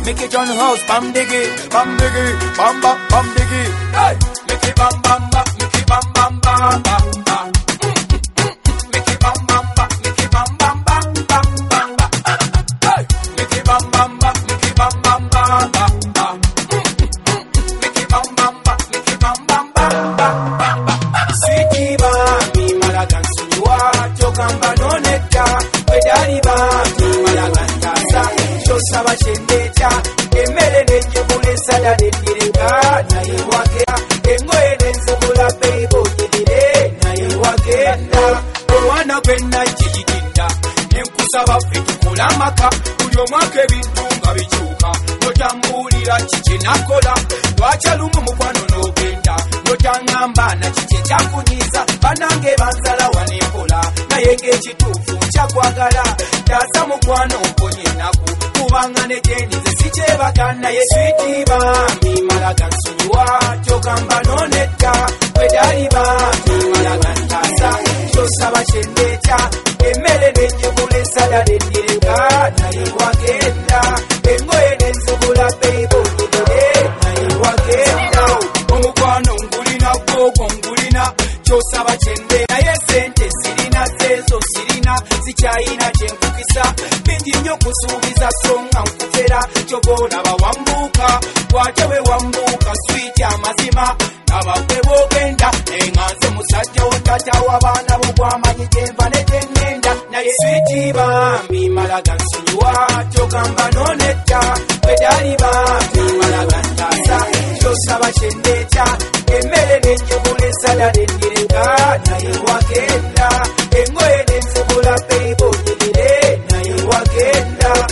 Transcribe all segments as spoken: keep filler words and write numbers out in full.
make it on house, bam diggy, bam diggy, bam bam bam diggy. Hey, make it bam bam bam, make it bam bam bam bam bam. Make it bam bam bam, make it bam bam bam bam bam. Hey, make it bam bam bam, make it bam bam bam bam bam. Make it bam bam bam, make it bam bam bam bam bam. Sweetie bami malagan suwa, chokamba no neka, pedali bami malagan tasa, chosaba chendecha, emele neje bule sada de direka, na iwake, engoe nenzubula peibo yedire, na iwake na, omwana kwenda chijikinda, nenkusaba fitu kulamaka, ulio mwake bitunga bichuka, notambulira chiche nakola, lwacha lumu mukwano nogenda, notangamba na chiche chakunyiza, banange banzala wanempola, na yenge chitufu nchakwagala, tasa mukwano mponye naku, kubanga nejenize sichebakana ye sweetie bami malagan suwa, chokamba noneta, wedali bami malagan tasa, chosaba chendecha, emele nenjebule sada dendireka, na iwakenda, engoe nenzubula peibo yedire, na iwakenda, omukwano ngulina gogo ngulina, chosaba chende, na ye sente sirina zezo sirina, sichayina chenkukisa, bingi nyo kusubiza songa nkufera, chogola bawambuka, watewe wambuka, sweet ya mazima, nabakwe bogenda, enganze musajja otata wabana bugwamanyi jenva netengenda, na ye sweetie bami malagan suwa, chokamba noneta, wedali bami malagan tasa, chosaba chendecha, emele nenjebule sada dendireka, na iwakenda, engoe nenzubula peibo yedire, na iwakenda.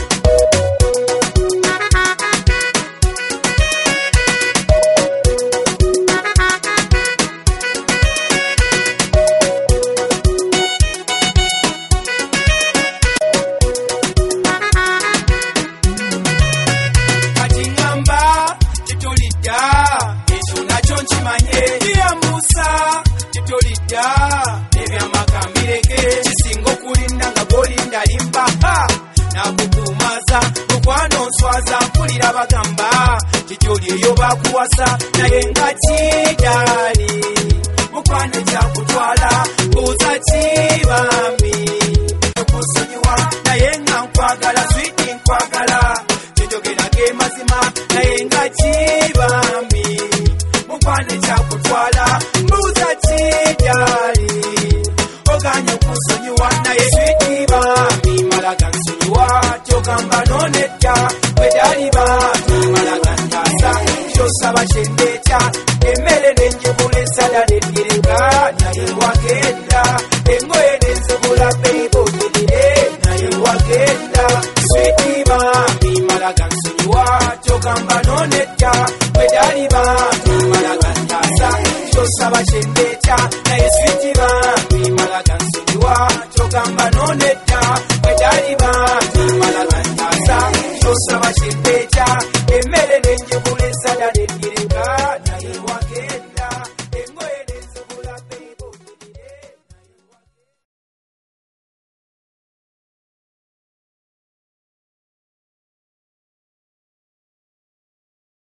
Bagamba tijoli yo bakuwasa naye nga kidali mukwano kyakutwala buuza kibambi okusonyiwa naye nga nkwagala switi nkwagala titogerage mazima naye nga kibambi mukwano kyakutwala buuza kidali oganye okusonyiwa naye switi bambi malaga nsonyiwa kyogamba nonetta wedali bami malagan tasa, chosaba chendecha, emele nenjebule sada dendireka, na iwakenda, engoe nenzubula peibo yedire, na iwakenda, sweetie bami malagan suwa, chokamba noneta, wedali bami malagan tasa, chosaba chendecha, na sweetie bami